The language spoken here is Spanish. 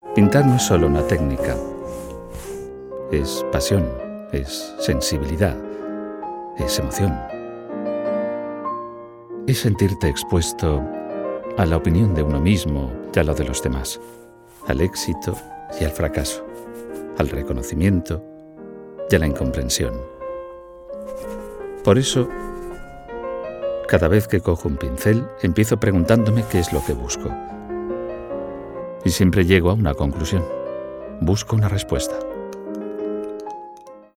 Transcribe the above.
Pintar no es solo una técnica, es pasión, es sensibilidad, es emoción. Es sentirte expuesto a la opinión de uno mismo y a la de los demás, al éxito y al fracaso, al reconocimiento y a la incomprensión. Por eso, cada vez que cojo un pincel, empiezo preguntándome qué es lo que busco. Y siempre llego a una conclusión. Busco una respuesta.